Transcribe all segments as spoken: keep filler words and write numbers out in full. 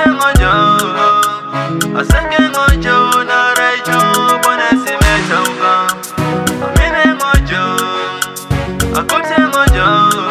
ngojo, asake ngojo na rejo bone simeta uka. Amine ngojo, akote ngojo,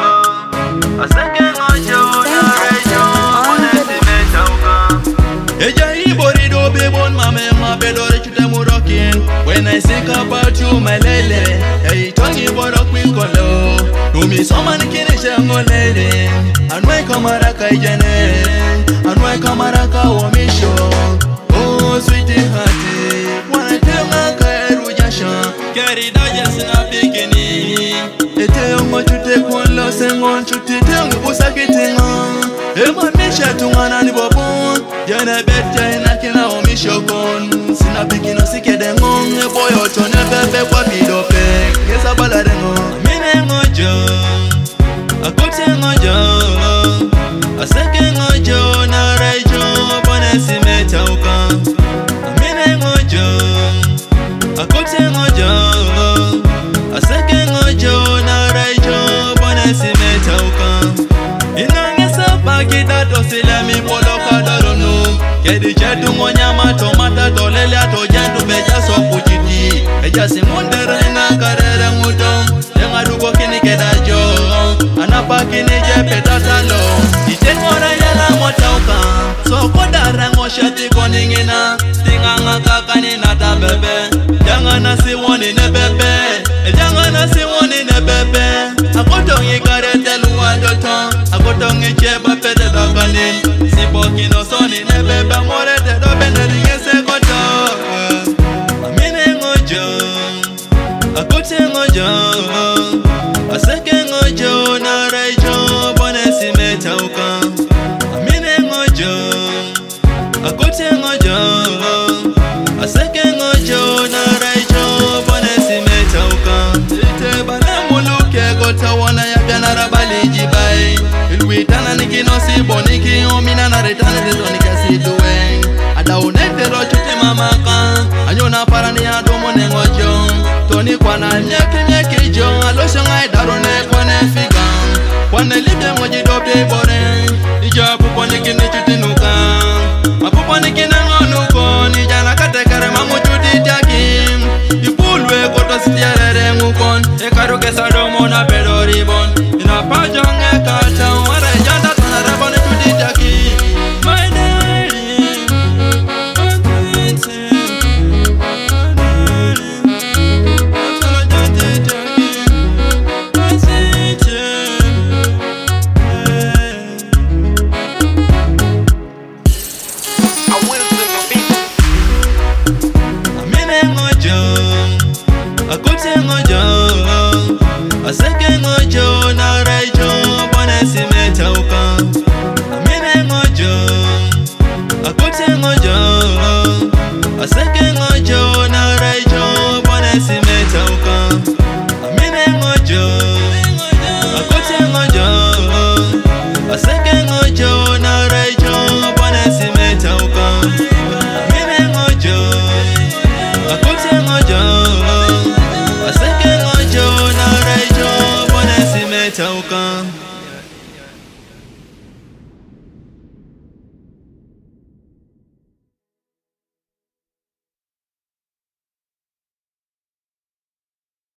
asake ngojo na rejo bone simeta uka. Eja ibori do be bon mame ma bedore chute murokin. When I think about you my lele, hey tongi borok mi kolo. Numi soman kini shango lele. Anwai kamara kaijane, anwai kamara kawomisho. Oh sweetie hearty, wanna tell my kairu jasha. Carry daja sina bikini. Ete yongo chute kwalo sengon chute tengu busakiti nga. Ema misha tungana ni bobo. Jana betja ina kina omisho kon. Sina bikino sikede ngong. Boyo chone bebe kwa bidope. Kesa balade ngong. Mine ngojo, akote ngojo, asake ngojo na rejo bone simeta uka. Amine ngojo, akote ngojo, asake ngojo na rejo bone simeta uka. Inangesa pakita tosila mi polo kadalono. Kedi chetu ngonyama tomata tolele ato jendu beja so kujiti. Eja simundere na karere ngutom. Denga duko kini kedajo. Anapa kini jepe tatalo. Itengora yala motauka. So kodara ngoshati koningina. Stinganga kakani nata bebe. Janga nasi woni ne bebe. Janga nasi woni ne bebe. Akotongi karete luwa doton. Akotongi cheba pete dokanin. Sipoki no soni ne bebe. More te do bende ringese koto. Amine ngojo, akote ngojo, asake ngojo na rejo bone simeta uka. Amine ngojo, akote ngojo, asake ngojo na rejo bone simeta uka. Ite bana muluke kota wana ya gana rabali jibai. Ilwitana nikinosi boniki omina na retana rezoni kasi duwe. Ada unete rochuti mamaka. Anyona parani ya domo nengojo. Toni kwa na nyeki nyeki jo. Alosho ngai darone kwa ne figa. Kwa ne libe moji dobe bore. Ija pupo nikini chutinuka. Mapupo nikini ngonuko. Nijana katekare mamu chuti jakim. Ipulwe koto sitiarere ngukon. Ekaruke sadomo na pedo ribon. Ina pajonge kata. Wara janda tana rabone chuti jakim. My darling, I'm waiting. Akote ngojo, asake ngojo na rejo bone simeta uka. Amine ngojo, akote ngojo, asake ngojo na rejo bone simeta uka. Amine ngojo, akote ngojo, asake ngojo na rejo bone simeta uka. Amine ngojo, akote ngojo, asake ngojo na rejo bone simeta uka.